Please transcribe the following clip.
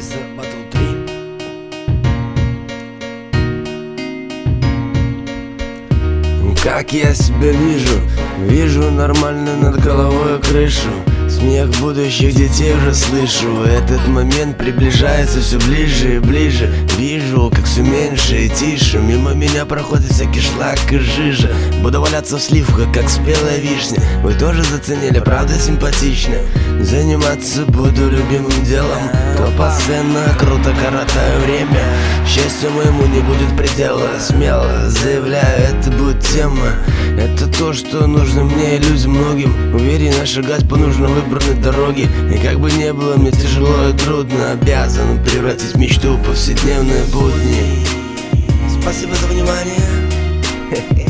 Мистер Battle 3. Как я себя вижу нормально над головой крышу. Смех будущих детей уже слышу. Этот момент приближается все ближе и ближе. Вижу, как все меньше и тише. Мимо меня проходит всякий шлак и жижа. Буду валяться в сливках, как спелая вишня. Вы тоже заценили, правда симпатично. Заниматься буду любимым делом. То постоянно круто коротаю время. Счастью моему не будет предела. Смело заявляю, это будет тема. Это то, что нужно мне и людям многим. Уверенно шагать по нужно выбранной дороге. И как бы не было мне тяжело и трудно, обязан превратить мечту в повседневные будни. Спасибо за внимание.